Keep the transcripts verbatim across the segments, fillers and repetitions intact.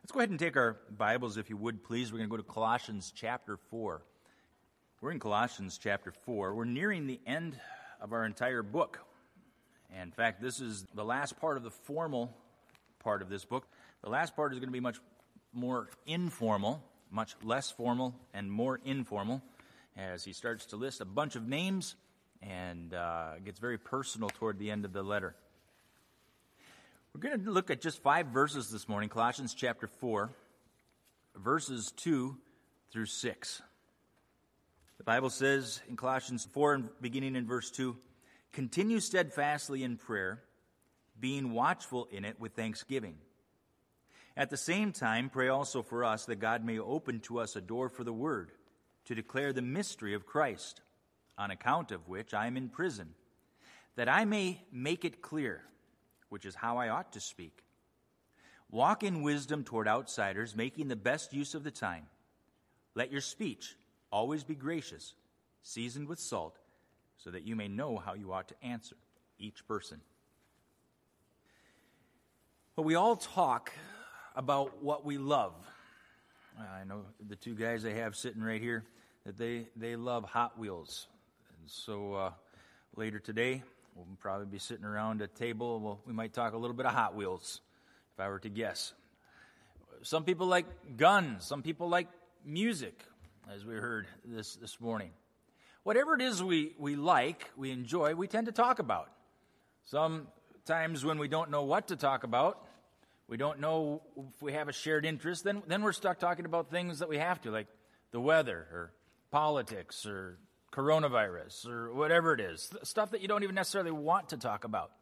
Let's go ahead and take our Bibles, if you would, please. We're going to go to Colossians chapter four. We're in Colossians chapter four. We're nearing the end of our entire book. And in fact, this is the last part of the formal part of this book. The last part is going to be much more informal, much less formal and more informal, as he starts to list a bunch of names and uh, gets very personal toward the end of the letter. We're going to look at just five verses this morning, Colossians chapter four, verses two through six. The Bible says in Colossians four, beginning in verse two, "Continue steadfastly in prayer, being watchful in it with thanksgiving. At the same time, pray also for us that God may open to us a door for the word, to declare the mystery of Christ, on account of which I am in prison, that I may make it clear, which is how I ought to speak. Walk in wisdom toward outsiders, making the best use of the time. Let your speech always be gracious, seasoned with salt, so that you may know how you ought to answer each person." Well, we all talk about what we love. I know the two guys I have sitting right here, that they, they love Hot Wheels. And so uh, later today, we'll probably be sitting around a table. Well, we might talk a little bit of Hot Wheels, if I were to guess. Some people like guns. Some people like music, as we heard this, this morning. Whatever it is we, we like, we enjoy, we tend to talk about. Sometimes when we don't know what to talk about, we don't know if we have a shared interest, then, then we're stuck talking about things that we have to, like the weather or politics or coronavirus or whatever it is, stuff that you don't even necessarily want to talk about.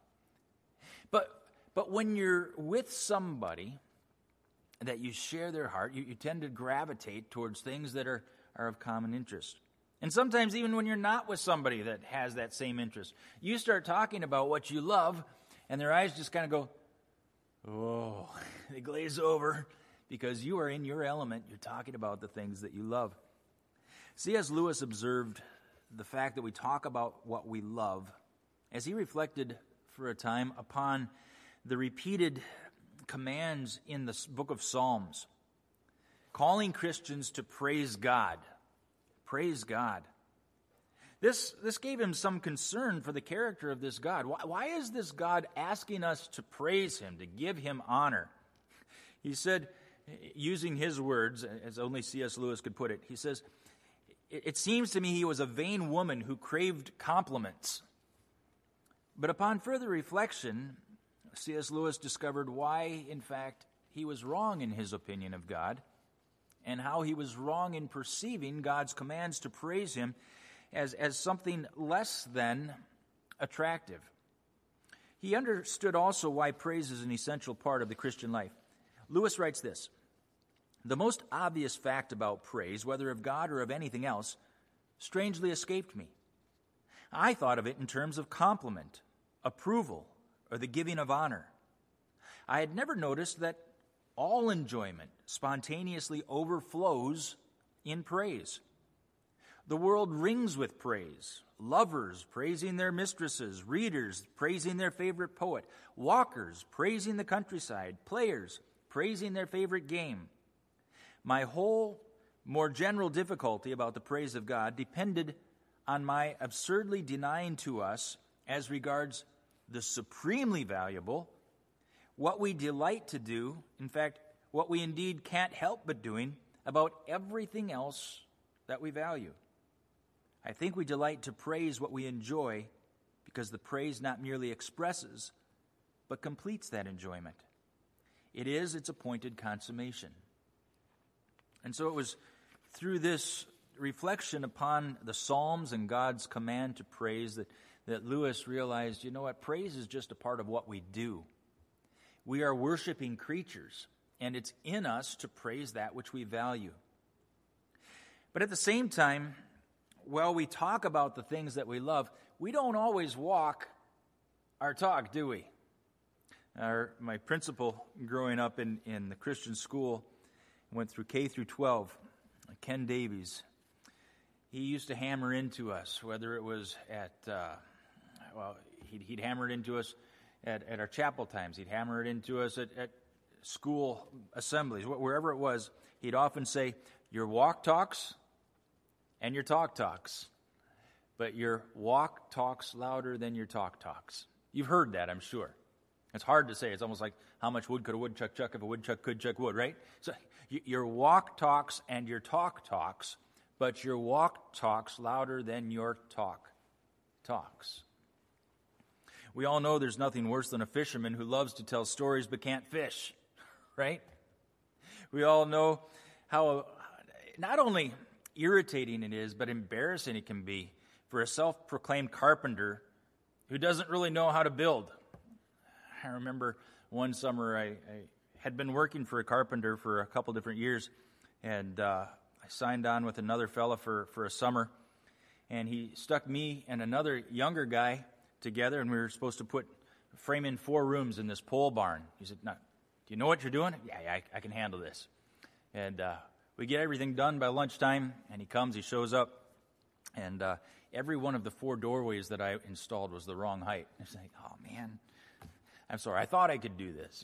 But but when you're with somebody that you share their heart, you, you tend to gravitate towards things that are, are of common interest. And sometimes even when you're not with somebody that has that same interest, you start talking about what you love, and their eyes just kind of go, oh, they glaze over, because you are in your element. You're talking about the things that you love. C S Lewis observed the fact that we talk about what we love as he reflected for a time upon the repeated commands in the book of Psalms, calling Christians to praise God. Praise God. This, this gave him some concern for the character of this God. Why, why is this God asking us to praise him, to give him honor? He said, using his words, as only C S Lewis could put it, he says, "It seems to me he was a vain woman who craved compliments." But upon further reflection, C S Lewis discovered why, in fact, he was wrong in his opinion of God, and how he was wrong in perceiving God's commands to praise him as, as something less than attractive. He understood also why praise is an essential part of the Christian life. Lewis writes this: "The most obvious fact about praise, whether of God or of anything else, strangely escaped me. I thought of it in terms of compliment, approval, or the giving of honor. I had never noticed that all enjoyment spontaneously overflows in praise. The world rings with praise. Lovers praising their mistresses, readers praising their favorite poet, walkers praising the countryside, players praising their favorite game. My whole more general difficulty about the praise of God depended on my absurdly denying to us, as regards the supremely valuable, what we delight to do, in fact, what we indeed can't help but doing, about everything else that we value. I think we delight to praise what we enjoy because the praise not merely expresses, but completes that enjoyment. It is its appointed consummation." And so it was through this reflection upon the Psalms and God's command to praise that, that Lewis realized, you know what, praise is just a part of what we do. We are worshiping creatures, and it's in us to praise that which we value. But at the same time, while we talk about the things that we love, we don't always walk our talk, do we? Our, my principal growing up in, in the Christian school, went through K through twelve, Ken Davies. He used to hammer into us, whether it was at, uh, well, he'd, he'd hammer it into us at, at our chapel times. He'd hammer it into us at, at school assemblies, wherever it was, he'd often say, your walk talks and your talk talks, but your walk talks louder than your talk talks. You've heard that, I'm sure. It's hard to say. It's almost like how much wood could a woodchuck chuck if a woodchuck could chuck wood, right? So your walk talks and your talk talks, but your walk talks louder than your talk talks. We all know there's nothing worse than a fisherman who loves to tell stories but can't fish, right? We all know how not only irritating it is, but embarrassing it can be for a self-proclaimed carpenter who doesn't really know how to build. I remember one summer I, I had been working for a carpenter for a couple different years, and uh, I signed on with another fella for, for a summer, and he stuck me and another younger guy together, and we were supposed to put frame in four rooms in this pole barn. He said, "Now, do you know what you're doing?" "Yeah, yeah I, I can handle this." And uh, we get everything done by lunchtime, and he comes, he shows up, and uh, every one of the four doorways that I installed was the wrong height. It's like, oh man, I'm sorry, I thought I could do this.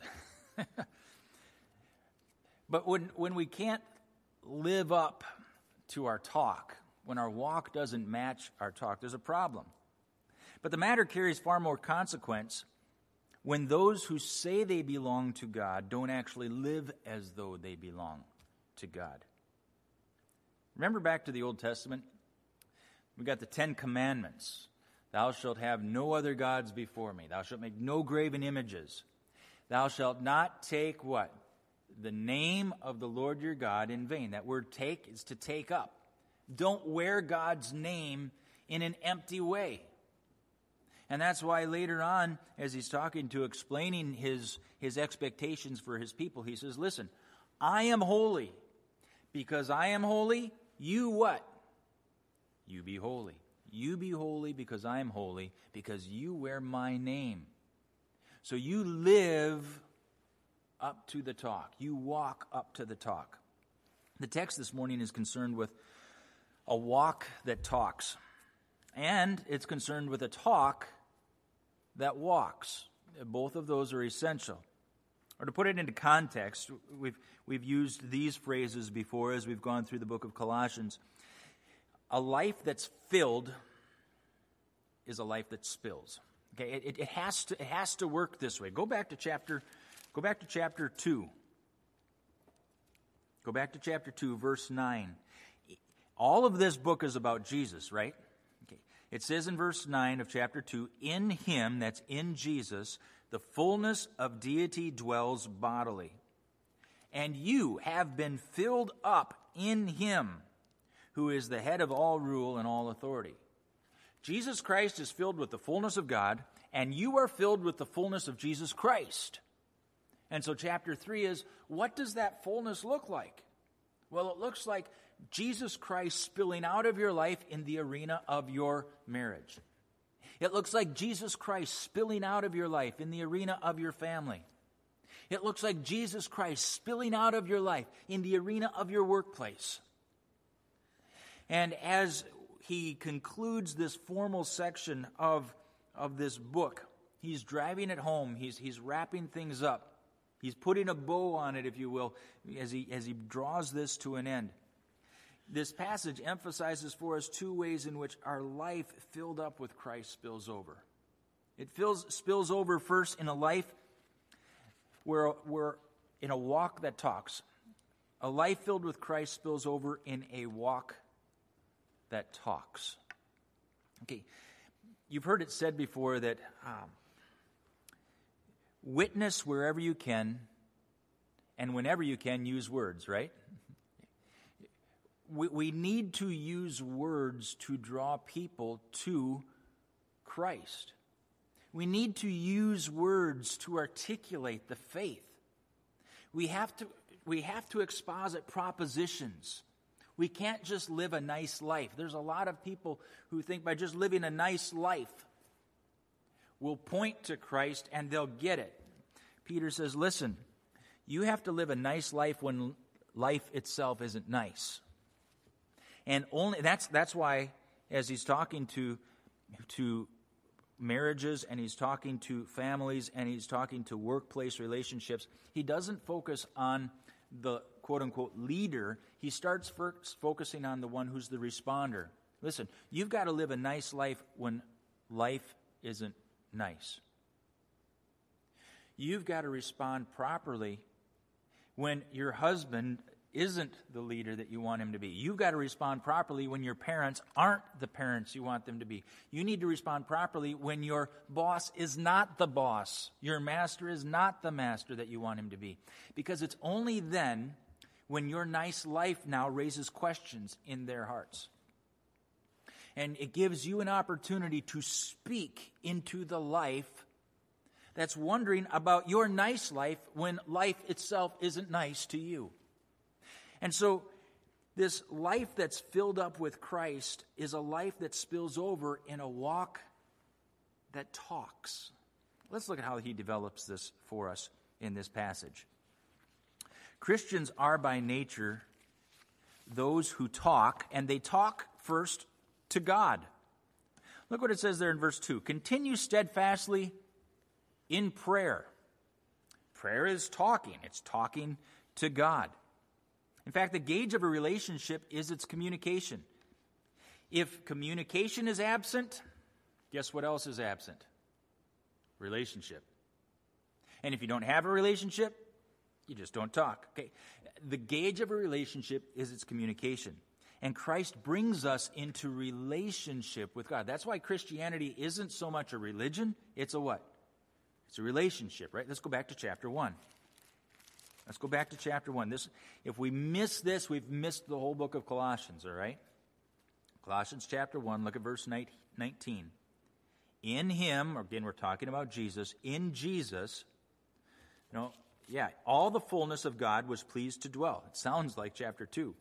But when when we can't live up to our talk, when our walk doesn't match our talk, there's a problem. But the matter carries far more consequence when those who say they belong to God don't actually live as though they belong to God. Remember back to the Old Testament? We got the Ten Commandments. Thou shalt have no other gods before me. Thou shalt make no graven images. Thou shalt not take what? The name of the Lord your God in vain. That word take is to take up. Don't wear God's name in an empty way. And that's why later on, as he's talking to explaining his, his expectations for his people, he says, listen, I am holy. Because I am holy, you what? You be holy. You be holy because I am holy, because you wear my name. So you live up to the talk. You walk up to the talk. The text this morning is concerned with a walk that talks. And it's concerned with a talk that walks. Both of those are essential. Or to put it into context, we've, we've used these phrases before as we've gone through the book of Colossians. A life that's filled is a life that spills. Okay, it, it has to it has to work this way. Go back to chapter, go back to chapter two. Go back to chapter two, verse nine. All of this book is about Jesus, right? Okay. It says in verse nine of chapter two, in him, that's in Jesus, the fullness of deity dwells bodily. And you have been filled up in him, who is the head of all rule and all authority. Jesus Christ is filled with the fullness of God, and you are filled with the fullness of Jesus Christ. And so chapter three is, what does that fullness look like? Well, it looks like Jesus Christ spilling out of your life in the arena of your marriage. It looks like Jesus Christ spilling out of your life in the arena of your family. It looks like Jesus Christ spilling out of your life in the arena of your workplace. And as he concludes this formal section of, of this book, he's driving it home. He's, he's wrapping things up. He's putting a bow on it, if you will, as he, as he draws this to an end. This passage emphasizes for us two ways in which our life filled up with Christ spills over. It fills, spills over first in a life where we're in a walk that talks. A life filled with Christ spills over in a walk that talks. Okay, you've heard it said before that um, witness wherever you can, and whenever you can, use words, right? We, we need to use words to draw people to Christ. We need to use words to articulate the faith. We have to, we have to exposit propositions. We can't just live a nice life. There's a lot of people who think by just living a nice life will point to Christ and they'll get it. Peter says, listen, you have to live a nice life when life itself isn't nice. And only that's that's why, as he's talking to to marriages, and he's talking to families, and he's talking to workplace relationships, he doesn't focus on the quote-unquote leader. He starts first focusing on the one who's the responder. Listen, you've got to live a nice life when life isn't nice. You've got to respond properly when your husband isn't the leader that you want him to be. You've got to respond properly when your parents aren't the parents you want them to be. You need to respond properly when your boss is not the boss. Your master is not the master that you want him to be. Because it's only then when your nice life now raises questions in their hearts. And it gives you an opportunity to speak into the life that's wondering about your nice life when life itself isn't nice to you. And so this life that's filled up with Christ is a life that spills over in a walk that talks. Let's look at how he develops this for us in this passage. Christians are by nature those who talk, and they talk first to God. Look what it says there in verse two. Continue steadfastly in prayer. Prayer is talking. It's talking to God. In fact, the gauge of a relationship is its communication. If communication is absent, guess what else is absent? Relationship. And if you don't have a relationship, you just don't talk. Okay? The gauge of a relationship is its communication. And Christ brings us into relationship with God. That's why Christianity isn't so much a religion, it's a what? It's a relationship, right? Let's go back to chapter one. Let's go back to chapter one. This, if we miss this, we've missed the whole book of Colossians, all right? Colossians chapter one, look at verse nineteen. In him, again, we're talking about Jesus, in Jesus, you know, yeah, all the fullness of God was pleased to dwell. It sounds like chapter two.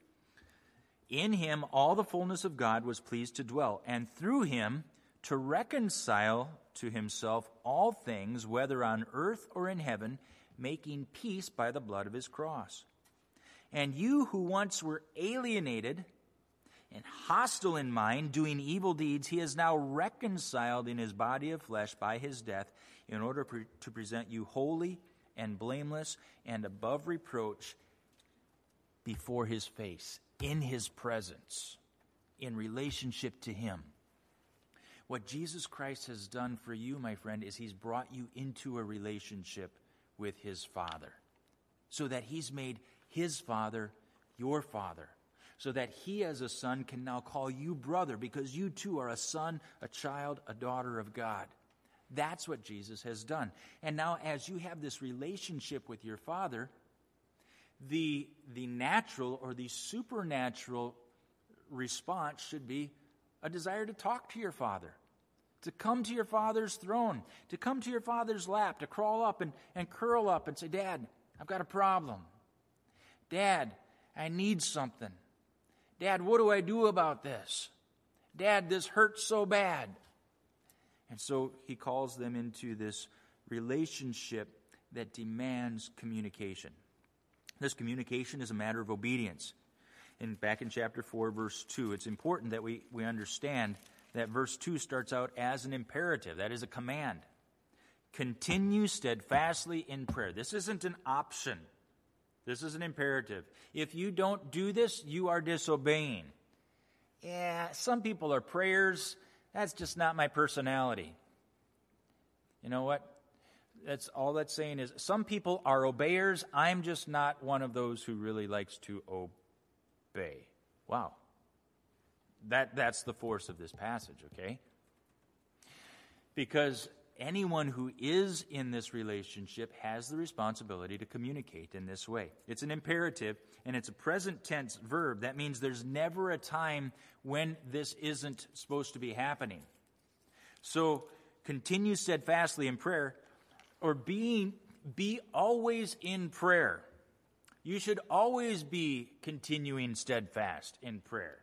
In him, all the fullness of God was pleased to dwell, and through him to reconcile to himself all things, whether on earth or in heaven, making peace by the blood of his cross. And you who once were alienated and hostile in mind, doing evil deeds, he is now reconciled in his body of flesh by his death, in order pre- to present you holy and blameless and above reproach before his face, in his presence, in relationship to him. What Jesus Christ has done for you, my friend, is he's brought you into a relationship with his Father, so that he's made his Father your Father, so that he as a son can now call you brother, because you too are a son, a child, a daughter of God. That's what Jesus has done. And now as you have this relationship with your Father, the, the natural or the supernatural response should be a desire to talk to your Father, to come to your Father's throne, to come to your Father's lap, to crawl up and, and curl up and say, Dad, I've got a problem. Dad, I need something. Dad, what do I do about this? Dad, this hurts so bad. And so he calls them into this relationship that demands communication. This communication is a matter of obedience. And back in chapter four, verse two, it's important that we, we understand that verse two starts out as an imperative. That is a command. Continue steadfastly in prayer. This isn't an option. This is an imperative. If you don't do this, you are disobeying. Yeah, some people are prayers. That's just not my personality. You know what? That's all that's saying is some people are obeyers. I'm just not one of those who really likes to obey. Wow. That, that's the force of this passage, okay? Because anyone who is in this relationship has the responsibility to communicate in this way. It's an imperative, and it's a present tense verb. That means there's never a time when this isn't supposed to be happening. So continue steadfastly in prayer, or being, be always in prayer. You should always be continuing steadfast in prayer.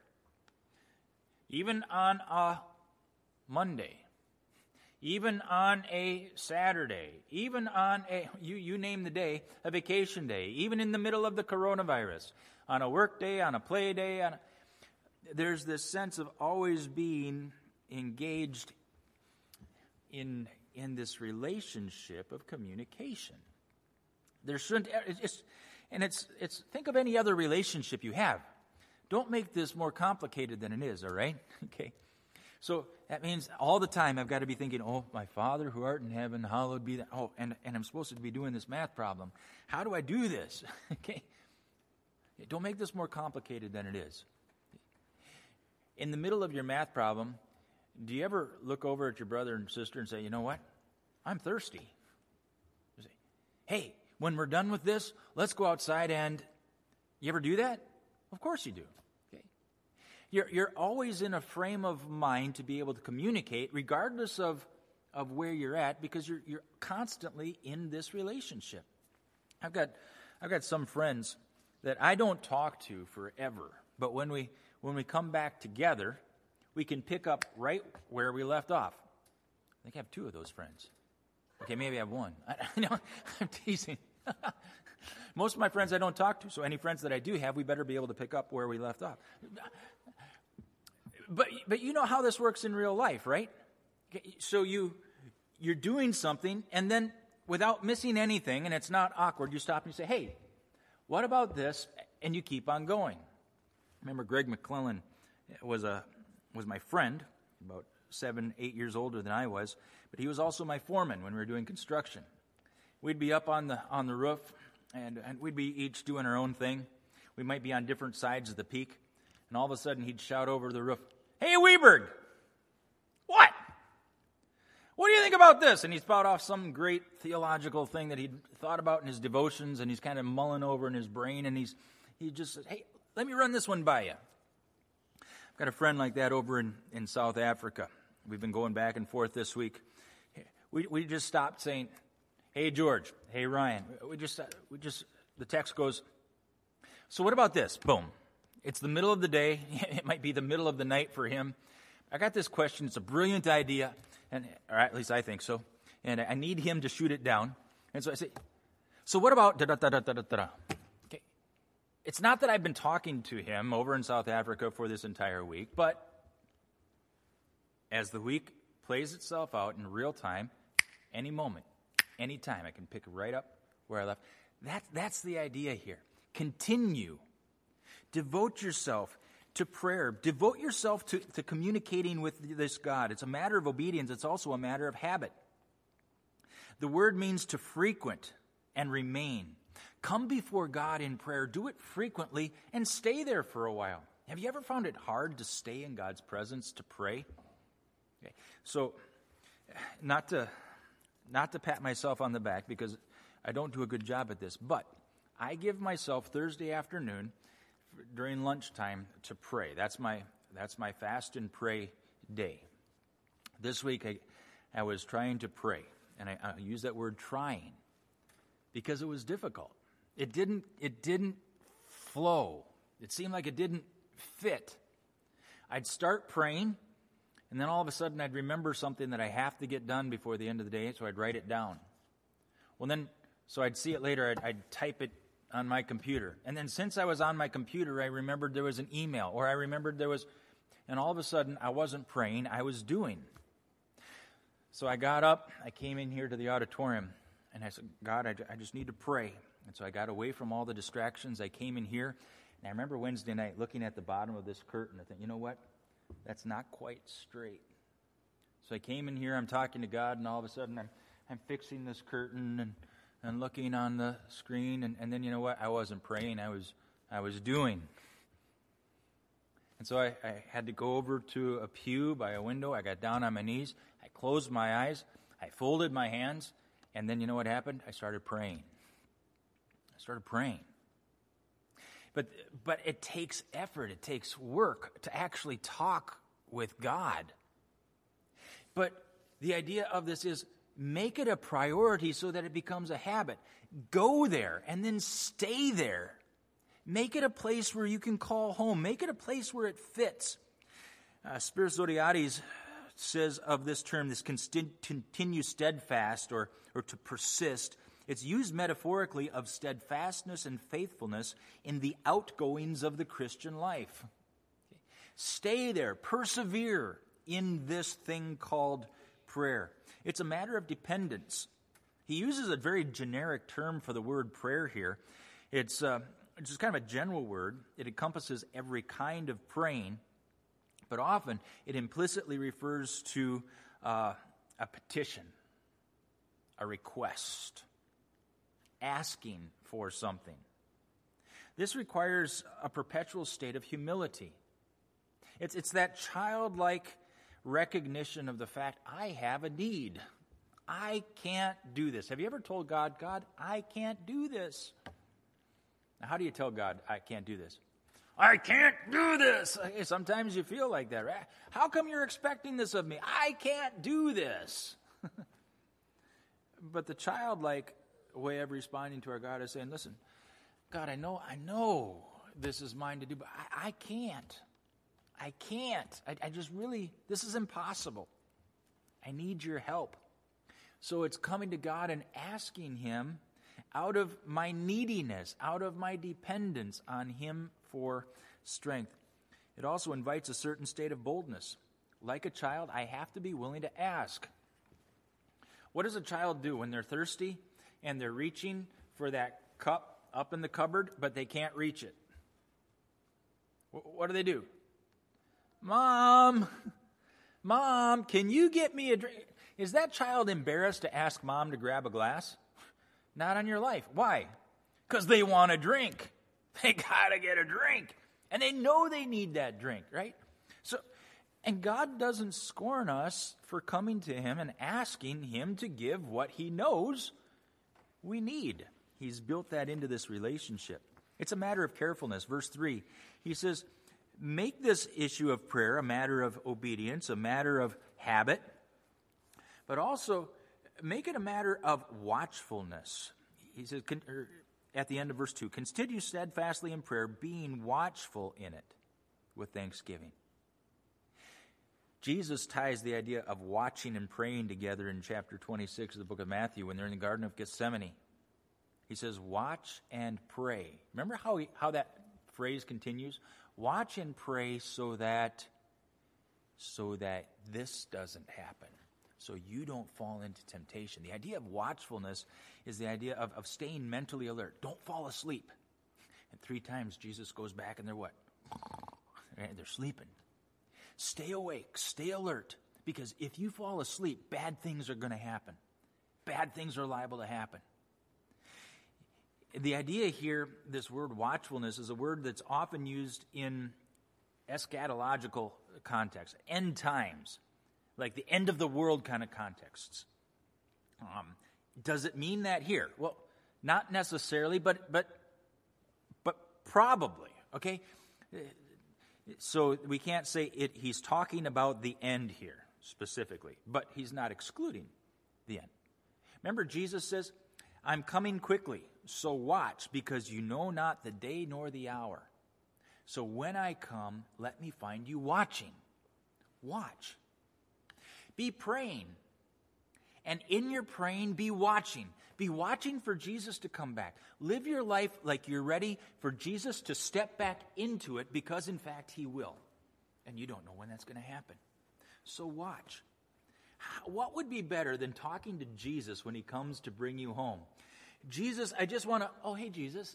Even on a Monday, even on a Saturday, even on a, you, you name the day, a vacation day, even in the middle of the coronavirus, on a work day, on a play day, on a, there's this sense of always being engaged in in this relationship of communication. There shouldn't, it's, and it's it's think of any other relationship you have. Don't make this more complicated than it is, all right? Okay. So that means all the time I've got to be thinking, oh, my Father who art in heaven, hallowed be that. Oh, and, and I'm supposed to be doing this math problem. How do I do this? Okay. Don't make this more complicated than it is. In the middle of your math problem, do you ever look over at your brother and sister and say, you know what? I'm thirsty. You say, hey, when we're done with this, let's go outside and... You ever do that? Of course you do. Okay. You're, you're always in a frame of mind to be able to communicate regardless of, of where you're at because you're, you're constantly in this relationship. I've got, I've got some friends that I don't talk to forever, but when we, when we come back together, we can pick up right where we left off. I think I have two of those friends. Okay, maybe I have one. I, I know, I'm teasing. Most of my friends I don't talk to, so any friends that I do have, we better be able to pick up where we left off. But but you know how this works in real life, right? So you you're doing something, and then without missing anything, and it's not awkward, you stop and you say, hey, what about this? And you keep on going. Remember Greg McClellan was a was my friend, about seven, eight years older than I was, but he was also my foreman when we were doing construction. We'd be up on the on the roof, and, and we'd be each doing our own thing. We might be on different sides of the peak, and all of a sudden he'd shout over the roof, hey, Weberg! What? What do you think about this? And he'd spout off some great theological thing that he'd thought about in his devotions, and he's kind of mulling over in his brain, and he's he just said, hey, let me run this one by you. I've got a friend like that over in, in South Africa. We've been going back and forth this week. We we just stopped saying, hey, George, hey, Ryan. We just, we just, the text goes, so what about this? Boom. It's the middle of the day. It might be the middle of the night for him. I got this question. It's a brilliant idea, and or at least I think so. And I need him to shoot it down. And so I say, so what about da da da da da da da? Okay. It's not that I've been talking to him over in South Africa for this entire week, but as the week plays itself out in real time, any moment, any time, I can pick right up where I left. That, that's the idea here. Continue. Devote yourself to prayer. Devote yourself to, to communicating with this God. It's a matter of obedience. It's also a matter of habit. The word means to frequent and remain. Come before God in prayer. Do it frequently and stay there for a while. Have you ever found it hard to stay in God's presence to pray? Okay. So, not to not to pat myself on the back because I don't do a good job at this, but I give myself Thursday afternoon during lunchtime to pray. That's my that's my fast and pray day. This week I, I was trying to pray, and I, I use that word trying because it was difficult. It didn't it didn't flow. It seemed like it didn't fit. I'd start praying, and then all of a sudden I'd remember something that I have to get done before the end of the day, so I'd write it down. Well, then, so I'd see it later, I'd, I'd type it on my computer. And then since I was on my computer, I remembered there was an email, or I remembered there was, and all of a sudden I wasn't praying, I was doing. So I got up, I came in here to the auditorium, and I said, God, I, I just need to pray. And so I got away from all the distractions, I came in here, and I remember Wednesday night looking at the bottom of this curtain, I thought, you know what? That's not quite straight. So I came in here, I'm talking to God, and all of a sudden I'm I'm fixing this curtain and, and looking on the screen, and, and then you know what? I wasn't praying, I was I was doing. And so I, I had to go over to a pew by a window. I got down on my knees, I closed my eyes, I folded my hands, and then you know what happened? I started praying. I started praying. But but it takes effort, it takes work to actually talk with God. But the idea of this is make it a priority so that it becomes a habit. Go there and then stay there. Make it a place where you can call home. Make it a place where it fits. Uh, Spiros Zodhiates says of this term, this continue steadfast or, or to persist, it's used metaphorically of steadfastness and faithfulness in the outgoings of the Christian life. Stay there, persevere in this thing called prayer. It's a matter of dependence. He uses a very generic term for the word prayer here. It's uh, just kind of a general word. It encompasses every kind of praying, but often it implicitly refers to uh, a petition, a request, asking for something. This requires a perpetual state of humility. It's, it's that childlike recognition of the fact, I have a need. I can't do this. Have you ever told God, God, I can't do this? Now, how do you tell God, I can't do this? I can't do this. Sometimes you feel like that, right? How come you're expecting this of me? I can't do this. But the childlike way of responding to our God is saying, listen, God, I know, I know this is mine to do, but I, I can't. I can't. I, I just really, this is impossible. I need your help. So it's coming to God and asking him out of my neediness, out of my dependence on him for strength. It also invites a certain state of boldness. Like a child, I have to be willing to ask. What does a child do when they're thirsty and they're reaching for that cup up in the cupboard, but they can't reach it? What do they do? Mom, Mom, can you get me a drink? Is that child embarrassed to ask Mom to grab a glass? Not on your life. Why? Because they want a drink. They got to get a drink. And they know they need that drink, right? So, and God doesn't scorn us for coming to him and asking him to give what he knows we need. He's built that into this relationship. It's a matter of carefulness. Verse three, he says, make this issue of prayer a matter of obedience, a matter of habit, but also make it a matter of watchfulness. He says at the end of verse two, continue steadfastly in prayer, being watchful in it with thanksgiving. Jesus ties the idea of watching and praying together in chapter twenty-six of the book of Matthew when they're in the Garden of Gethsemane. He says, watch and pray. Remember how he, how that phrase continues? Watch and pray so that, so that this doesn't happen, so you don't fall into temptation. The idea of watchfulness is the idea of, of staying mentally alert. Don't fall asleep. And three times Jesus goes back and they're what? They're sleeping. Stay awake, stay alert, because if you fall asleep, bad things are going to happen. Bad things are liable to happen. The idea here, this word watchfulness, is a word that's often used in eschatological contexts, end times, like the end of the world kind of contexts. Um, does it mean that here? Well, not necessarily, but but but probably. Okay, so we can't say it. He's talking about the end here specifically, but he's not excluding the end. Remember, Jesus says, "I'm coming quickly. So watch, because you know not the day nor the hour. So when I come, let me find you watching." Watch. Be praying. And in your praying, be watching. Be watching for Jesus to come back. Live your life like you're ready for Jesus to step back into it, because in fact he will. And you don't know when that's going to happen. So watch. What would be better than talking to Jesus when he comes to bring you home? Jesus, I just want to, oh, hey, Jesus.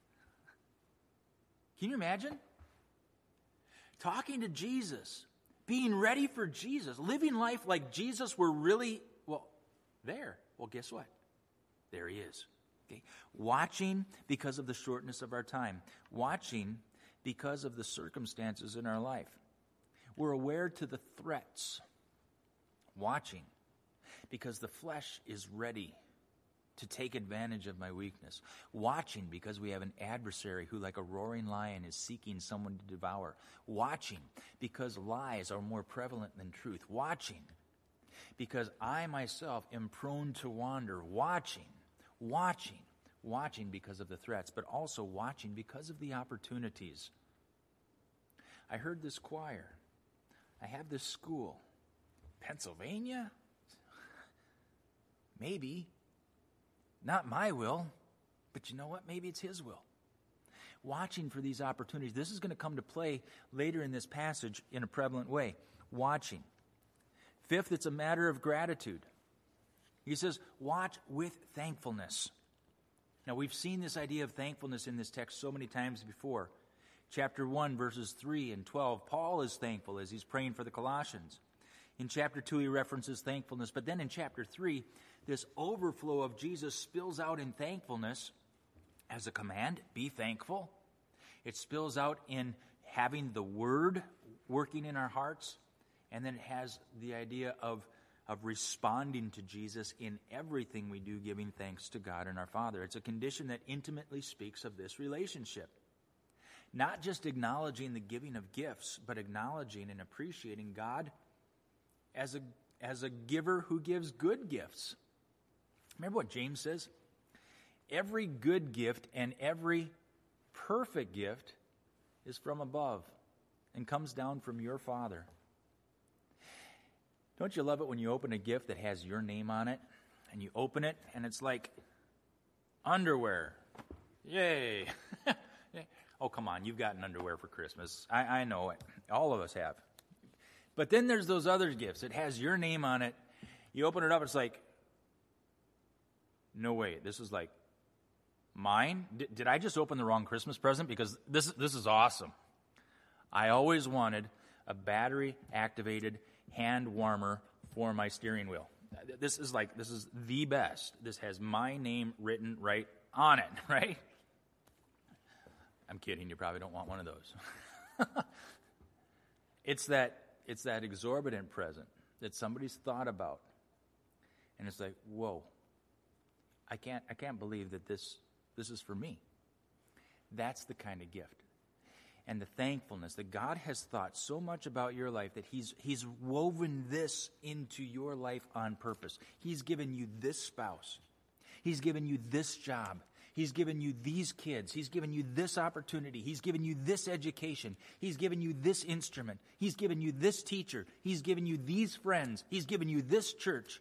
Can you imagine? Talking to Jesus, being ready for Jesus, living life like Jesus were really, well, there. Well, guess what? There he is. Okay? Watching because of the shortness of our time. Watching because of the circumstances in our life. We're aware to the threats. Watching because the flesh is ready to take advantage of my weakness. Watching because we have an adversary who, like a roaring lion, is seeking someone to devour. Watching because lies are more prevalent than truth. Watching because I myself am prone to wander. Watching, watching, watching because of the threats, but also watching because of the opportunities. I heard this choir. I have this school. Pennsylvania? Maybe. Not my will, but you know what? Maybe it's his will. Watching for these opportunities. This is going to come to play later in this passage in a prevalent way. Watching. Fifth, it's a matter of gratitude. He says, watch with thankfulness. Now, we've seen this idea of thankfulness in this text so many times before. Chapter one, verses three and twelve, Paul is thankful as he's praying for the Colossians. In chapter two, he references thankfulness. But then in chapter three, this overflow of Jesus spills out in thankfulness as a command, be thankful. It spills out in having the Word working in our hearts. And then it has the idea of, of responding to Jesus in everything we do, giving thanks to God and our Father. It's a condition that intimately speaks of this relationship. Not just acknowledging the giving of gifts, but acknowledging and appreciating God as a, as a giver who gives good gifts. Remember what James says? Every good gift and every perfect gift is from above and comes down from your Father. Don't you love it when you open a gift that has your name on it, and you open it, and it's like underwear? Yay! Oh, come on, you've gotten underwear for Christmas. I, I know it. All of us have. But then there's those other gifts. It has your name on it. You open it up, it's like, no way, this is like mine? D- did I just open the wrong Christmas present? Because this, this is awesome. I always wanted a battery-activated hand warmer for my steering wheel. This is like, this is the best. This has my name written right on it, right? I'm kidding. You probably don't want one of those. It's that it's that exorbitant present that somebody's thought about, and it's like, whoa! I can't I can't believe that this this is for me. That's the kind of gift, and the thankfulness that God has thought so much about your life that He's He's woven this into your life on purpose. He's given you this spouse. He's given you this job. He's given you these kids. He's given you this opportunity. He's given you this education. He's given you this instrument. He's given you this teacher. He's given you these friends. He's given you this church.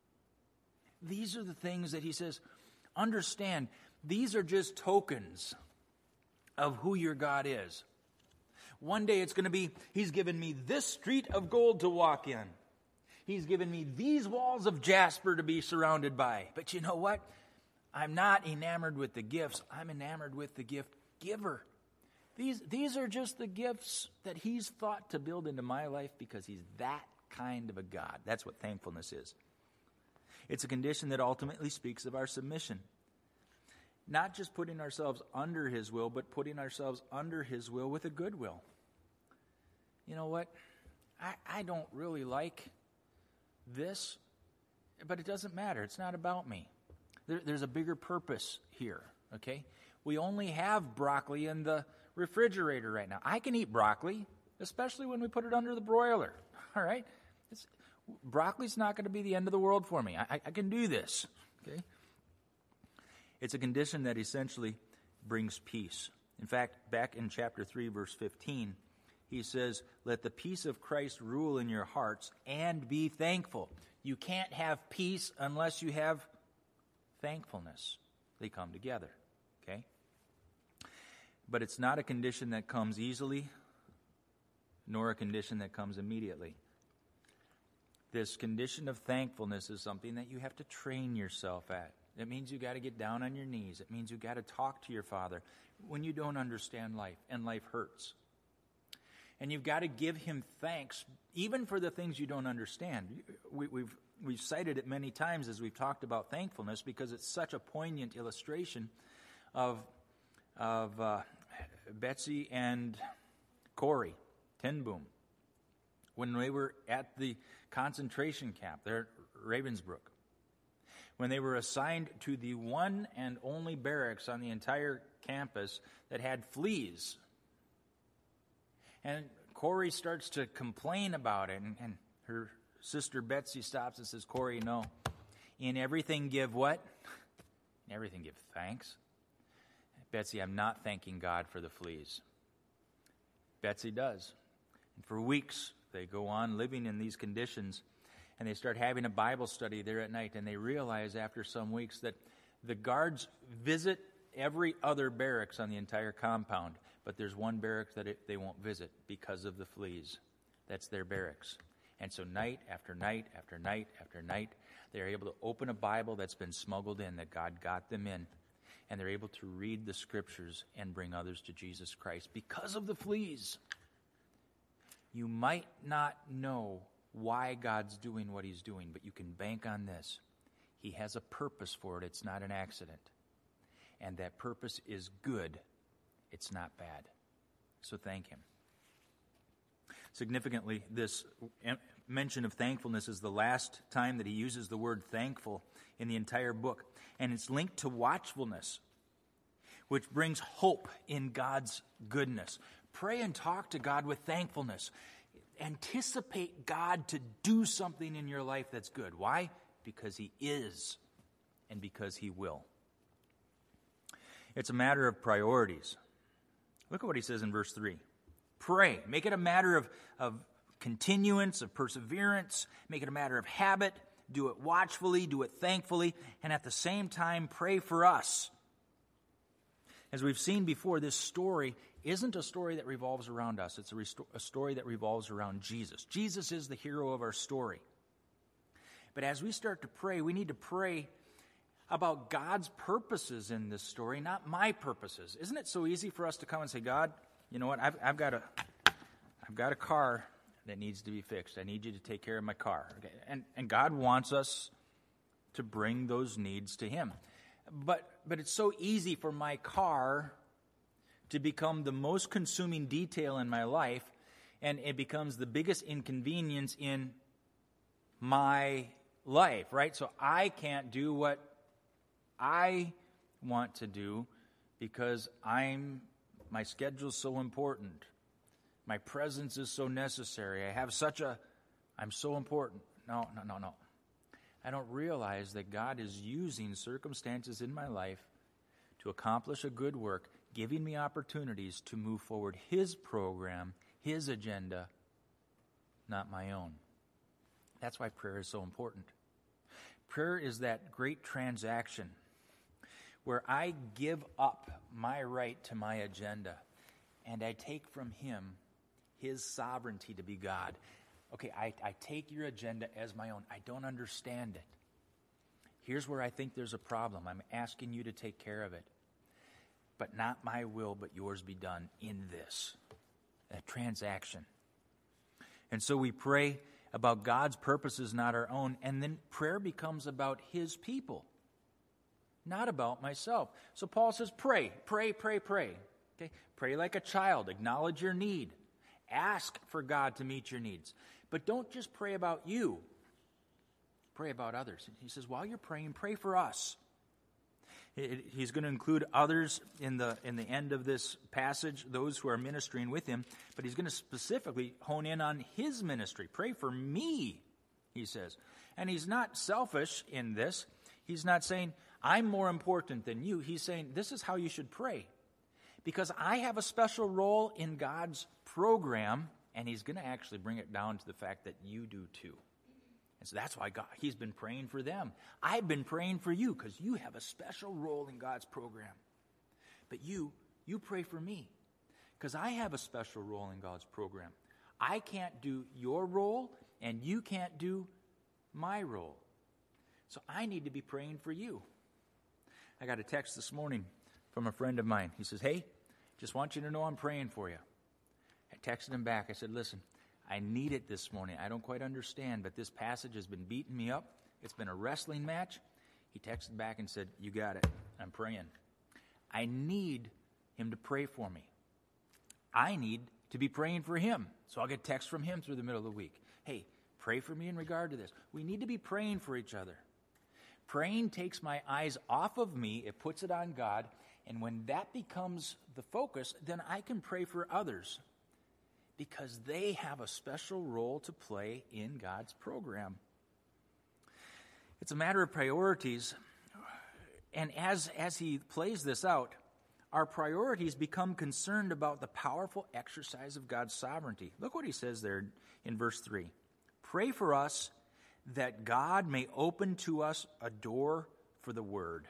These are the things that He says, understand, these are just tokens of who your God is. One day it's going to be, He's given me this street of gold to walk in. He's given me these walls of jasper to be surrounded by. But you know what? I'm not enamored with the gifts. I'm enamored with the gift giver. These, these are just the gifts that He's thought to build into my life because He's that kind of a God. That's what thankfulness is. It's a condition that ultimately speaks of our submission. Not just putting ourselves under His will, but putting ourselves under His will with a good will. You know what? I, I don't really like this, but it doesn't matter. It's not about me. There, there's a bigger purpose here, okay? We only have broccoli in the refrigerator right now. I can eat broccoli, especially when we put it under the broiler, all right? It's, broccoli's not going to be the end of the world for me. I, I can do this, okay? It's a condition that essentially brings peace. In fact, back in chapter three, verse fifteen, he says, let the peace of Christ rule in your hearts and be thankful. You can't have peace unless you have thankfulness. They come together, okay? But it's not a condition that comes easily, nor a condition that comes immediately. This condition of thankfulness is something that you have to train yourself at. It means you got to get down on your knees. It means you got to talk to your Father when you don't understand life, and life hurts. And you've got to give Him thanks, even for the things you don't understand. We, we've We've cited it many times as we've talked about thankfulness because it's such a poignant illustration of, of uh, Betsy and Corey ten Boom. When they were at the concentration camp there at Ravensbrück, when they were assigned to the one and only barracks on the entire campus that had fleas. And Corey starts to complain about it, and, and her sister Betsy stops and says, Corey, no. In everything give what? In everything give thanks. Betsy, I'm not thanking God for the fleas. Betsy does. And for weeks, they go on living in these conditions, and they start having a Bible study there at night, and they realize after some weeks that the guards visit every other barracks on the entire compound, but there's one barracks that it, they won't visit because of the fleas. That's their barracks. And so night after night after night after night, They're able to open a Bible that's been smuggled in, that God got them in, and they're able to read the Scriptures and bring others to Jesus Christ because of the fleas. You might not know why God's doing what he's doing, but you can bank on this. He has a purpose for it. It's not an accident. And that purpose is good. It's not bad. So thank him. Significantly, this mention of thankfulness is the last time that he uses the word thankful in the entire book. And it's linked to watchfulness, which brings hope in God's goodness. Pray and talk to God with thankfulness. Anticipate God to do something in your life that's good. Why? Because he is, and because he will. It's a matter of priorities. Look at what he says in verse three. Pray. Make it a matter of, of continuance, of perseverance. Make it a matter of habit. Do it watchfully, do it thankfully, and at the same time, pray for us. As we've seen before, this story isn't a story that revolves around us. It's a, resto- a story that revolves around Jesus. Jesus is the hero of our story. But as we start to pray, we need to pray about God's purposes in this story, not my purposes. Isn't it so easy for us to come and say, God, you know what, I've, I've got a, I've got a car that needs to be fixed. I need you to take care of my car. Okay? And, and God wants us to bring those needs to him. But, but it's so easy for my car to become the most consuming detail in my life, and it becomes the biggest inconvenience in my life, right? So I can't do what I want to do because I'm my schedule's so important. My presence is so necessary. I have such a I'm so important. No, no, no, no. I don't realize that God is using circumstances in my life to accomplish a good work, giving me opportunities to move forward his program, his agenda, not my own. That's why prayer is so important. Prayer is that great transaction where I give up my right to my agenda and I take from him his sovereignty to be God. Okay, I, I take your agenda as my own. I don't understand it. Here's where I think there's a problem. I'm asking you to take care of it. But not my will, but yours be done in this. That transaction. And so we pray about God's purposes, not our own, and then prayer becomes about his people, not about myself. So Paul says, pray, pray, pray, pray. Okay? Pray like a child. Acknowledge your need. Ask for God to meet your needs. But don't just pray about you. Pray about others. He says, while you're praying, pray for us. He's going to include others in the in the end of this passage, those who are ministering with him, but he's going to specifically hone in on his ministry. Pray for me, he says. And he's not selfish in this. He's not saying, I'm more important than you. He's saying, this is how you should pray. Because I have a special role in God's program, and he's going to actually bring it down to the fact that you do too. And so that's why God, he's been praying for them. I've been praying for you because you have a special role in God's program. But you, you pray for me because I have a special role in God's program. I can't do your role and you can't do my role. So I need to be praying for you. I got a text this morning from a friend of mine. He says, hey, just want you to know I'm praying for you. I texted him back. I said, listen, I need it this morning. I don't quite understand, but this passage has been beating me up. It's been a wrestling match. He texted back and said, you got it. I'm praying. I need him to pray for me. I need to be praying for him. So I'll get text from him through the middle of the week. Hey, pray for me in regard to this. We need to be praying for each other. Praying takes my eyes off of me. It puts it on God. And when that becomes the focus, then I can pray for others, because they have a special role to play in God's program. It's a matter of priorities. And as, as he plays this out, our priorities become concerned about the powerful exercise of God's sovereignty. Look what he says there in verse three. Pray for us that God may open to us a door for the word.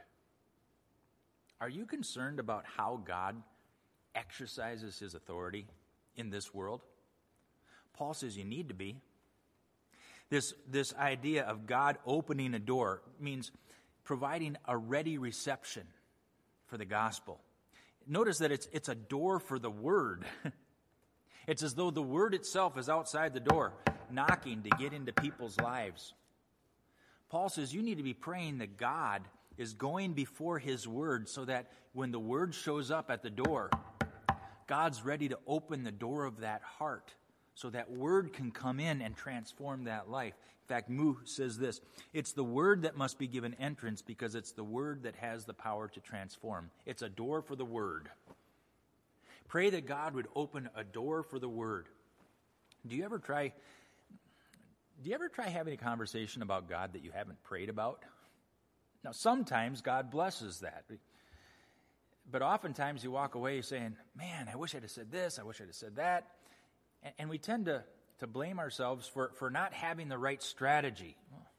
Are you concerned about how God exercises his authority in this world? Paul says you need to be. This, this idea of God opening a door means providing a ready reception for the gospel. Notice that it's, it's a door for the word. It's as though the word itself is outside the door, knocking to get into people's lives. Paul says you need to be praying that God is going before his word so that when the word shows up at the door, God's ready to open the door of that heart so that word can come in and transform that life. In fact, Moo says this, it's the word that must be given entrance because it's the word that has the power to transform. It's a door for the word. Pray that God would open a door for the word. Do you ever try, do you ever try having a conversation about God that you haven't prayed about? Now, sometimes God blesses that. But oftentimes you walk away saying, man, I wish I'd have said this, I wish I'd have said that. And, and we tend to, to blame ourselves for, for not having the right strategy.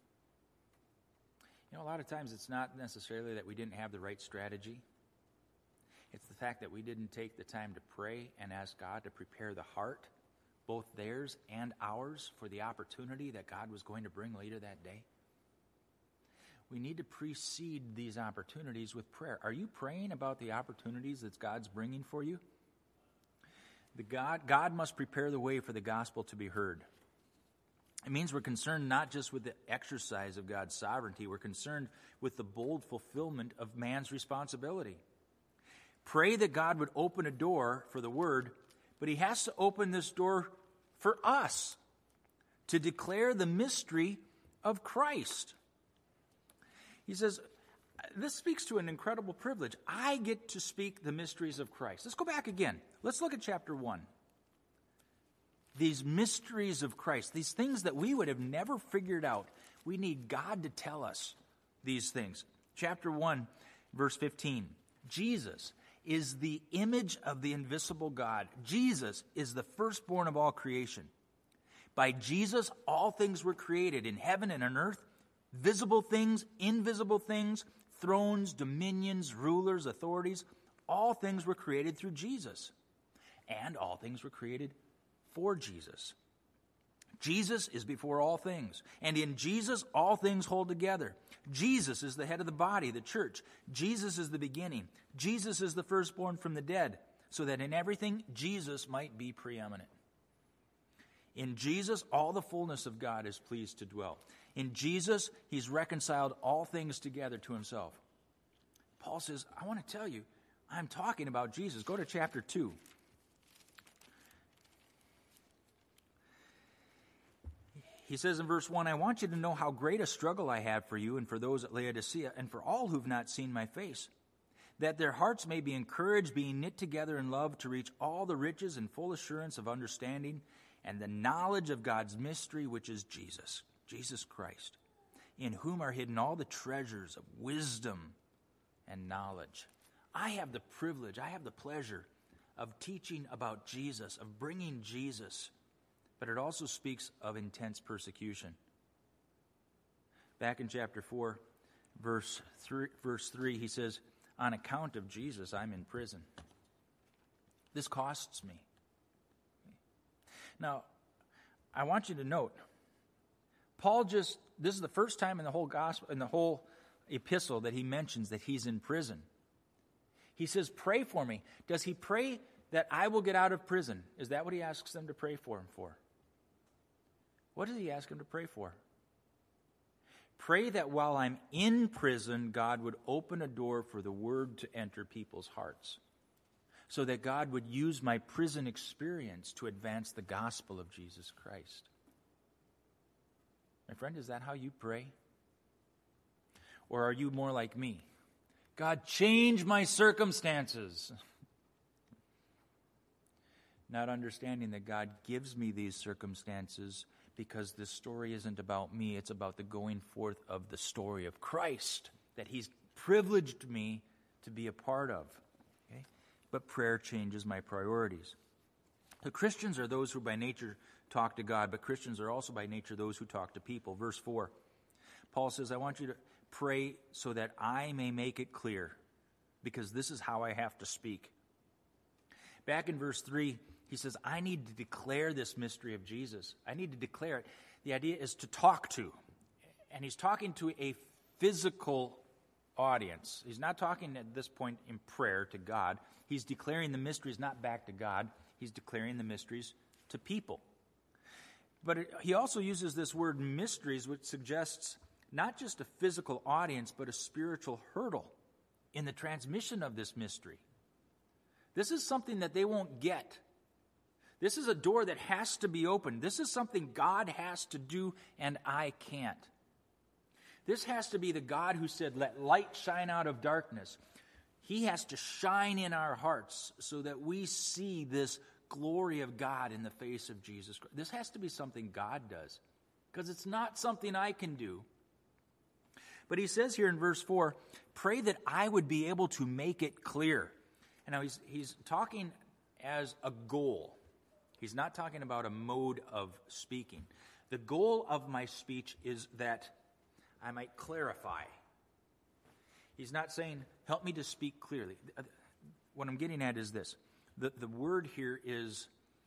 You know, a lot of times it's not necessarily that we didn't have the right strategy. It's the fact that we didn't take the time to pray and ask God to prepare the heart, both theirs and ours, for the opportunity that God was going to bring later that day. We need to precede these opportunities with prayer. Are you praying about the opportunities that God's bringing for you? The God, God must prepare the way for the gospel to be heard. It means we're concerned not just with the exercise of God's sovereignty, we're concerned with the bold fulfillment of man's responsibility. Pray that God would open a door for the word, but he has to open this door for us to declare the mystery of Christ. He says, this speaks to an incredible privilege. I get to speak the mysteries of Christ. Let's go back again. Let's look at chapter one. These mysteries of Christ, these things that we would have never figured out. We need God to tell us these things. Chapter one, verse fifteen. Jesus is the image of the invisible God. Jesus is the firstborn of all creation. By Jesus, all things were created in heaven and on earth, visible things, invisible things, thrones, dominions, rulers, authorities. All things were created through Jesus. And all things were created for Jesus. Jesus is before all things. And in Jesus, all things hold together. Jesus is the head of the body, the church. Jesus is the beginning. Jesus is the firstborn from the dead, so that in everything, Jesus might be preeminent. In Jesus, all the fullness of God is pleased to dwell. In Jesus, he's reconciled all things together to himself. Paul says, I want to tell you, I'm talking about Jesus. Go to chapter two. He says in verse one, I want you to know how great a struggle I have for you and for those at Laodicea and for all who've not seen my face, that their hearts may be encouraged, being knit together in love, to reach all the riches and full assurance of understanding and the knowledge of God's mystery, which is Jesus, Jesus Christ, in whom are hidden all the treasures of wisdom and knowledge. I have the privilege, I have the pleasure of teaching about Jesus, of bringing Jesus, but it also speaks of intense persecution. Back in chapter four, verse three, verse three, he says, on account of Jesus, I'm in prison. This costs me. Now, I want you to note, Paul just, this is the first time in the whole gospel, in the whole epistle that he mentions that he's in prison. He says, pray for me. Does he pray that I will get out of prison? Is that what he asks them to pray for him for? What does he ask him to pray for? Pray that while I'm in prison, God would open a door for the word to enter people's hearts, so that God would use my prison experience to advance the gospel of Jesus Christ. My friend, is that how you pray? Or are you more like me? God, change my circumstances. Not understanding that God gives me these circumstances because this story isn't about me, it's about the going forth of the story of Christ that he's privileged me to be a part of. Okay? But prayer changes my priorities. The Christians are those who by nature talk to God, but Christians are also by nature those who talk to people. Verse four, Paul says, I want you to pray so that I may make it clear, because this is how I have to speak. Back in verse three, he says, I need to declare this mystery of Jesus. I need to declare it. The idea is to talk to. And he's talking to a physical audience. He's not talking at this point in prayer to God. He's declaring the mysteries not back to God. He's declaring the mysteries to people. But it, he also uses this word mysteries, which suggests not just a physical audience, but a spiritual hurdle in the transmission of this mystery. This is something that they won't get. This is a door that has to be opened. This is something God has to do, and I can't. This has to be the God who said, let light shine out of darkness. He has to shine in our hearts so that we see this glory of God in the face of Jesus Christ. This has to be something God does, because it's not something I can do. But he says here in verse four, pray that I would be able to make it clear. And now he's, he's talking as a goal. He's not talking about a mode of speaking. The goal of my speech is that I might clarify. He's not saying, help me to speak clearly. What I'm getting at is this. The, the word here is,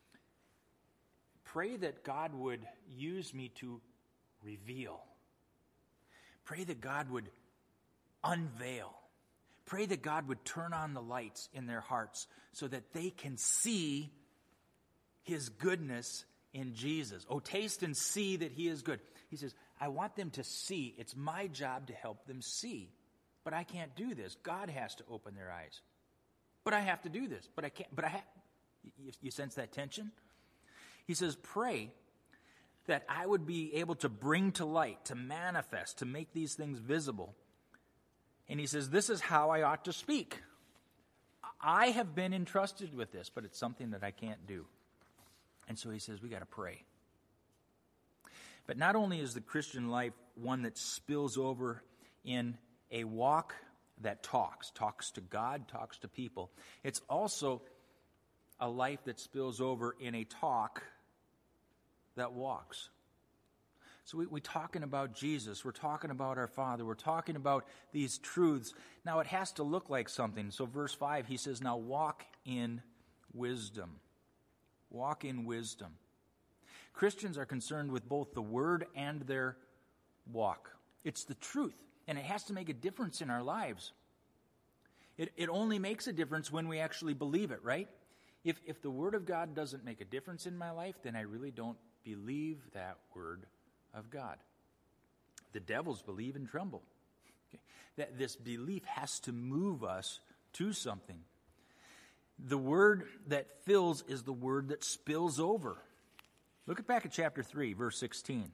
pray that God would use me to reveal. Pray that God would unveil. Pray that God would turn on the lights in their hearts so that they can see his goodness in Jesus. Oh, taste and see that he is good. He says, I want them to see. It's my job to help them see. But I can't do this. God has to open their eyes. But I have to do this. But I can't. But I have. You, you sense that tension? He says, pray that I would be able to bring to light, to manifest, to make these things visible. And he says, this is how I ought to speak. I have been entrusted with this, but it's something that I can't do. And so he says, we got to pray. But not only is the Christian life one that spills over in a walk that talks, talks to God, talks to people, it's also a life that spills over in a talk that walks. So we, we're talking about Jesus, we're talking about our Father, we're talking about these truths. Now it has to look like something. So verse five, he says, now walk in wisdom. Walk in wisdom. Christians are concerned with both the word and their walk. It's the truth, and it has to make a difference in our lives. It, it only makes a difference when we actually believe it, right? If, if the word of God doesn't make a difference in my life, then I really don't believe that word of God. The devils believe and tremble. Okay. That this belief has to move us to something. The word that fills is the word that spills over. Look at back at chapter three, verse sixteen.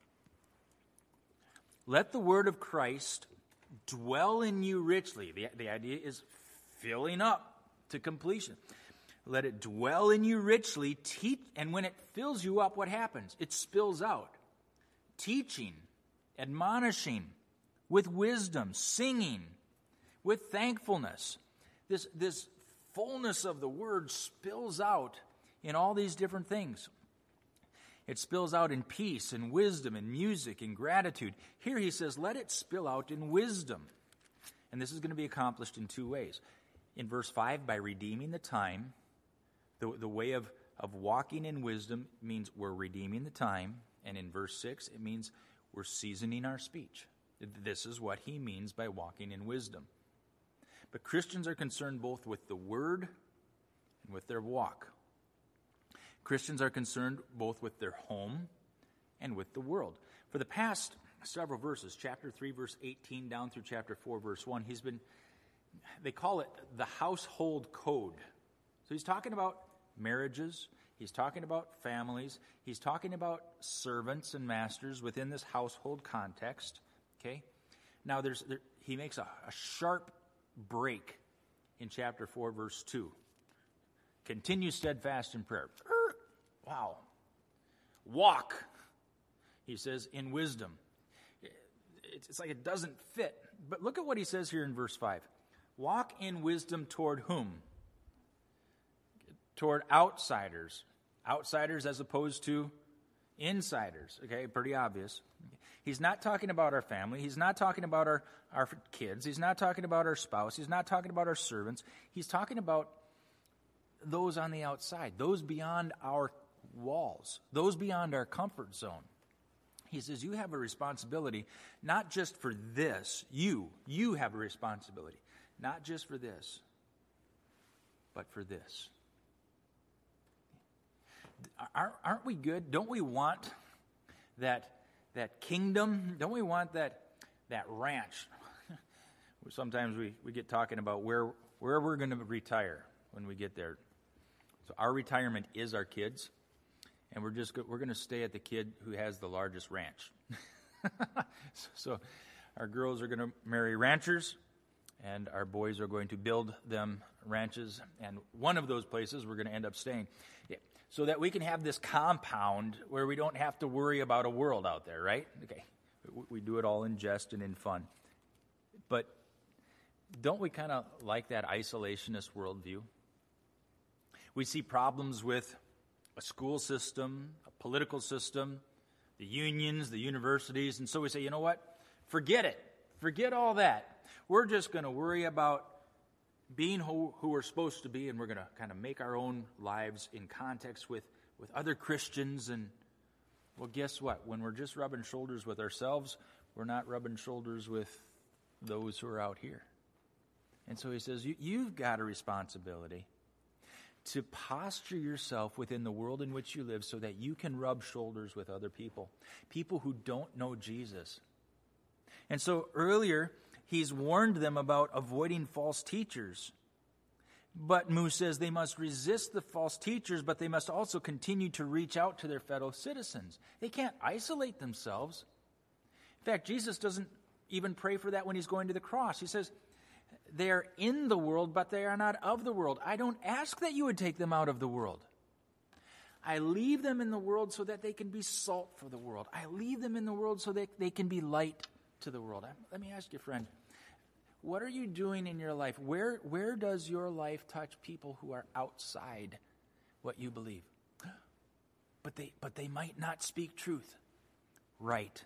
Let the word of Christ dwell in you richly. The, the idea is filling up to completion. Let it dwell in you richly, teach, and when it fills you up, what happens? It spills out. Teaching, admonishing, with wisdom, singing, with thankfulness. This, this fullness of the word spills out in all these different things. It spills out in peace and wisdom and music and gratitude. Here he says, let it spill out in wisdom. And this is going to be accomplished in two ways. In verse five, by redeeming the time. The, the way of, of walking in wisdom means we're redeeming the time. And in verse six, it means we're seasoning our speech. This is what he means by walking in wisdom. But Christians are concerned both with the word and with their walk. Christians are concerned both with their home and with the world. For the past several verses, chapter three, verse eighteen, down through chapter four, verse one, he's been, they call it the household code. So he's talking about marriages, he's talking about families, he's talking about servants and masters within this household context. Okay? Now there's there, he makes a, a sharp break in chapter four, verse two. Continue steadfast in prayer. Wow. Walk, he says, in wisdom. It's like it doesn't fit. But look at what he says here in verse five. Walk in wisdom toward whom? Toward outsiders. Outsiders as opposed to insiders. Okay, pretty obvious. He's not talking about our family. He's not talking about our, our kids. He's not talking about our spouse. He's not talking about our servants. He's talking about those on the outside, those beyond our walls, those beyond our comfort zone. He says, you have a responsibility, not just for this. You, you have a responsibility, not just for this, but for this. Aren't we good? Don't we want that, that kingdom? Don't we want that, that ranch? Sometimes we, we get talking about where, where we're going to retire when we get there. So our retirement is our kids. And we're just we're going to stay at the kid who has the largest ranch. so, so our girls are going to marry ranchers, and our boys are going to build them ranches. And one of those places we're going to end up staying, yeah, so that we can have this compound where we don't have to worry about a world out there, right? Okay, we, we do it all in jest and in fun. But don't we kind of like that isolationist worldview? We see problems with a school system, a political system, the unions, the universities, and so we say, you know what? Forget it. Forget all that. We're just going to worry about being who, who we're supposed to be, and we're going to kind of make our own lives in context with, with other Christians. And, well, guess what? When we're just rubbing shoulders with ourselves, we're not rubbing shoulders with those who are out here. And so he says, you, you've got a responsibility to posture yourself within the world in which you live so that you can rub shoulders with other people, people who don't know Jesus. And so earlier, he's warned them about avoiding false teachers. But Moo says they must resist the false teachers, but they must also continue to reach out to their fellow citizens. They can't isolate themselves. In fact, Jesus doesn't even pray for that when he's going to the cross. He says, they are in the world, but they are not of the world. I don't ask that you would take them out of the world. I leave them in the world so that they can be salt for the world. I leave them in the world so that they can be light to the world. Let me ask you, friend, what are you doing in your life? Where, where does your life touch people who are outside what you believe? But they, but they might not speak truth. Right.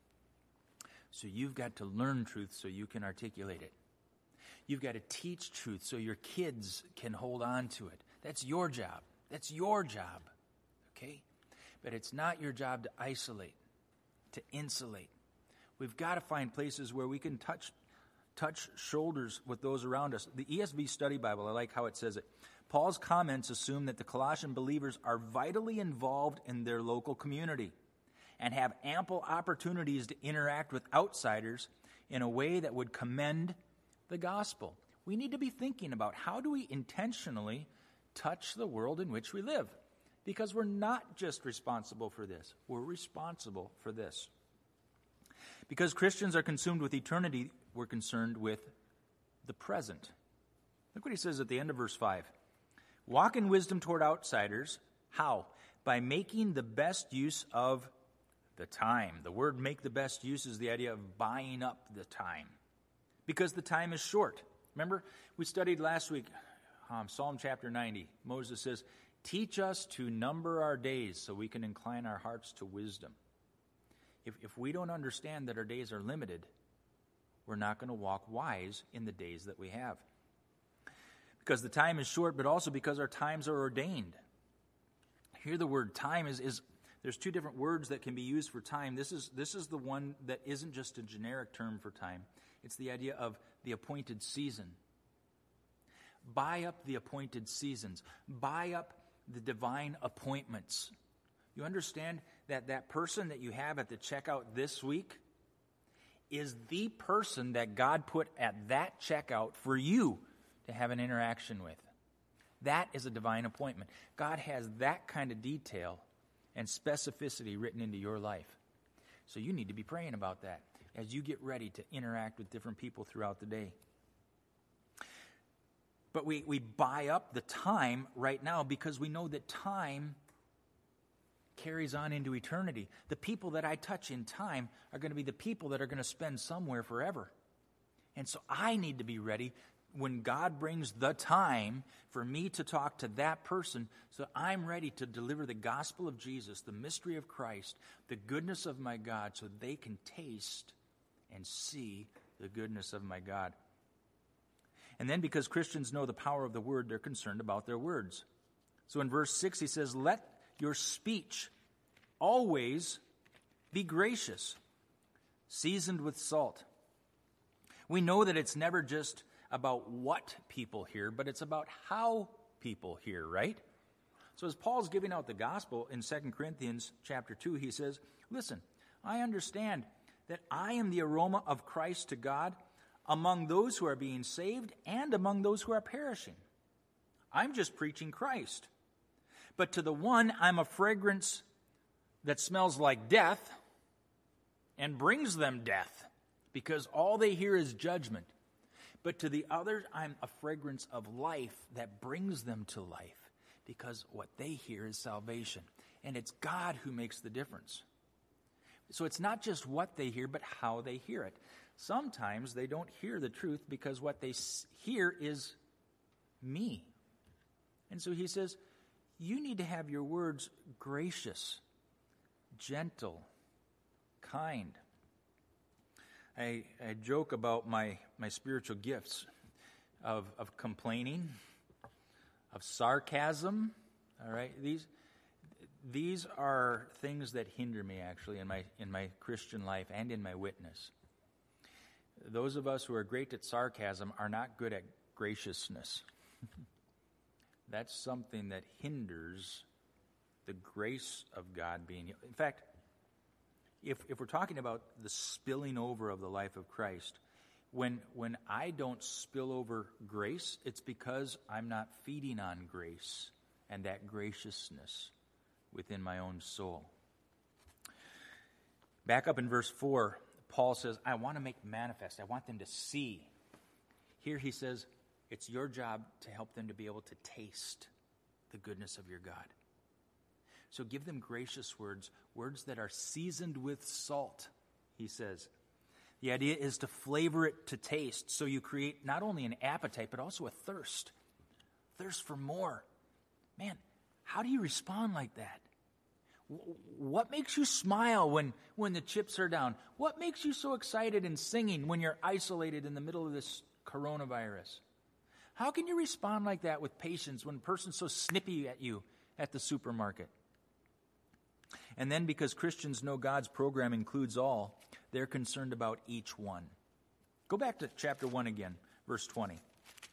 So you've got to learn truth so you can articulate it. You've got to teach truth so your kids can hold on to it. That's your job. That's your job. Okay? But it's not your job to isolate, to insulate. We've got to find places where we can touch touch shoulders with those around us. The E S V Study Bible, I like how it says it. Paul's comments assume that the Colossian believers are vitally involved in their local community and have ample opportunities to interact with outsiders in a way that would commend the gospel. We need to be thinking about how do we intentionally touch the world in which we live? Because we're not just responsible for this. We're responsible for this. Because Christians are consumed with eternity, we're concerned with the present. Look what he says at the end of verse five. Walk in wisdom toward outsiders. How? By making the best use of the time. The word make the best use is the idea of buying up the time. Because the time is short. Remember, we studied last week, um, Psalm chapter ninety. Moses says, teach us to number our days so we can incline our hearts to wisdom. If, if we don't understand that our days are limited, we're not going to walk wise in the days that we have. Because the time is short, but also because our times are ordained. Here the word time is, is there's two different words that can be used for time. This is, this is the one that isn't just a generic term for time. It's the idea of the appointed season. Buy up the appointed seasons. Buy up the divine appointments. You understand that that person that you have at the checkout this week is the person that God put at that checkout for you to have an interaction with. That is a divine appointment. God has that kind of detail and specificity written into your life. So you need to be praying about that as you get ready to interact with different people throughout the day. But we, we buy up the time right now because we know that time carries on into eternity. The people that I touch in time are going to be the people that are going to spend somewhere forever. And so I need to be ready when God brings the time for me to talk to that person, so I'm ready to deliver the gospel of Jesus, the mystery of Christ, the goodness of my God, so they can taste and see the goodness of my God. And then because Christians know the power of the word, they're concerned about their words. So in verse six, he says, let your speech always be gracious, seasoned with salt. We know that it's never just about what people hear, but it's about how people hear, right? So as Paul's giving out the gospel in Second Corinthians chapter two, he says, listen, I understand that I am the aroma of Christ to God among those who are being saved and among those who are perishing. I'm just preaching Christ. But to the one, I'm a fragrance that smells like death and brings them death, because all they hear is judgment. But to the others, I'm a fragrance of life that brings them to life, because what they hear is salvation. And it's God who makes the difference. So it's not just what they hear, but how they hear it. Sometimes they don't hear the truth because what they hear is me. And so he says, you need to have your words gracious, gentle, kind. I, I joke about my, my spiritual gifts of, of complaining, of sarcasm. All right, these these are things that hinder me actually in my in my Christian life and in my witness. Those of us who are great at sarcasm are not good at graciousness. That's something that hinders the grace of God being. In fact, if if we're talking about the spilling over of the life of Christ, when when I don't spill over grace, it's because I'm not feeding on grace and that graciousness within my own soul. Back up in verse four, Paul says, I want to make manifest. I want them to see. Here he says, it's your job to help them to be able to taste the goodness of your God. So give them gracious words, words that are seasoned with salt, he says. The idea is to flavor it to taste, so you create not only an appetite, but also a thirst. Thirst for more. Man, how do you respond like that? What makes you smile when, when the chips are down? What makes you so excited and singing when you're isolated in the middle of this coronavirus? How can you respond like that with patience when a person's so snippy at you at the supermarket? And then because Christians know God's program includes all, they're concerned about each one. Go back to chapter one again, verse twenty.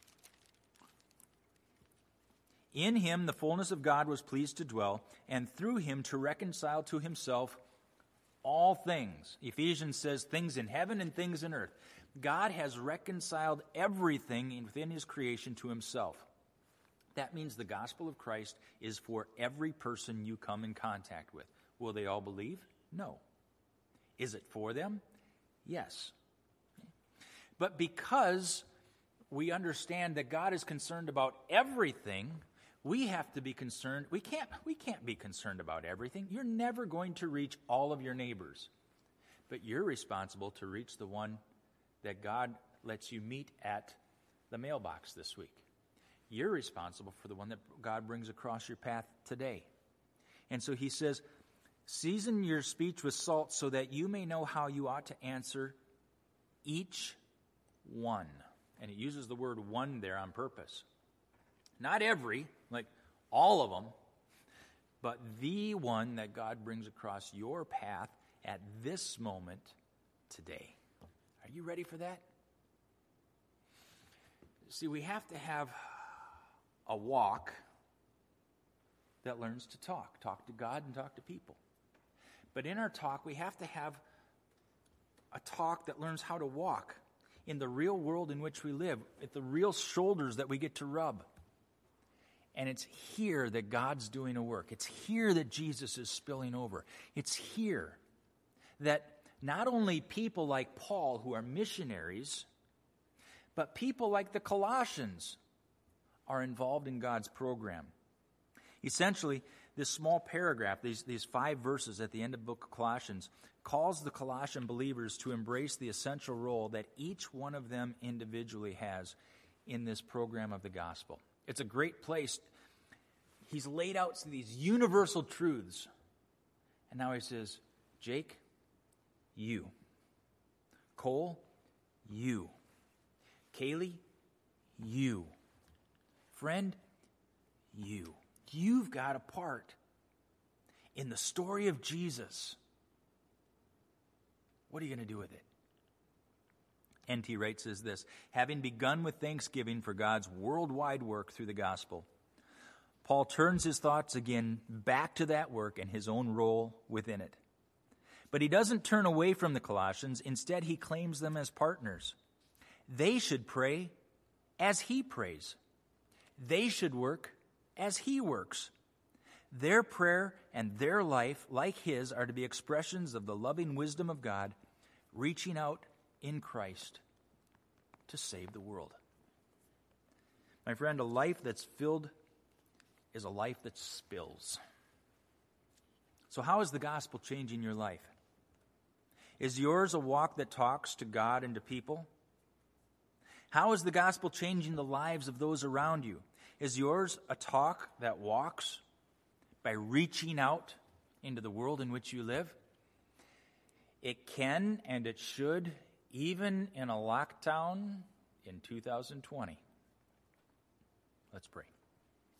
In him the fullness of God was pleased to dwell, and through him to reconcile to himself all things. Ephesians says things in heaven and things in earth. God has reconciled everything within his creation to himself. That means the gospel of Christ is for every person you come in contact with. Will they all believe? No. Is it for them? Yes. But because we understand that God is concerned about everything, we have to be concerned. We can't, we can't be concerned about everything. You're never going to reach all of your neighbors. But you're responsible to reach the one that God lets you meet at the mailbox this week. You're responsible for the one that God brings across your path today. And so he says, season your speech with salt so that you may know how you ought to answer each one. And it uses the word one there on purpose. Not every, like all of them, but the one that God brings across your path at this moment today. Are you ready for that? See, we have to have a walk that learns to talk. Talk to God and talk to people. But in our talk, we have to have a talk that learns how to walk in the real world in which we live, at the real shoulders that we get to rub. And it's here that God's doing a work. It's here that Jesus is spilling over. It's here that not only people like Paul, who are missionaries, but people like the Colossians are involved in God's program. Essentially, this small paragraph, these, these five verses at the end of the book of Colossians, calls the Colossian believers to embrace the essential role that each one of them individually has in this program of the gospel. It's a great place. He's laid out these universal truths. And now he says, Jake, you. Cole, you. Kaylee, you. Friend, you. You've got a part in the story of Jesus. What are you going to do with it? N T Wright says this, having begun with thanksgiving for God's worldwide work through the gospel, Paul turns his thoughts again back to that work and his own role within it. But he doesn't turn away from the Colossians. Instead, he claims them as partners. They should pray as he prays. They should work as he works. Their prayer and their life, like his, are to be expressions of the loving wisdom of God, reaching out in Christ to save the world. My friend, a life that's filled is a life that spills. So how is the gospel changing your life? Is yours a walk that talks to God and to people? How is the gospel changing the lives of those around you? Is yours a talk that walks by reaching out into the world in which you live? It can and it should, even in a lockdown in two thousand twenty. Let's pray.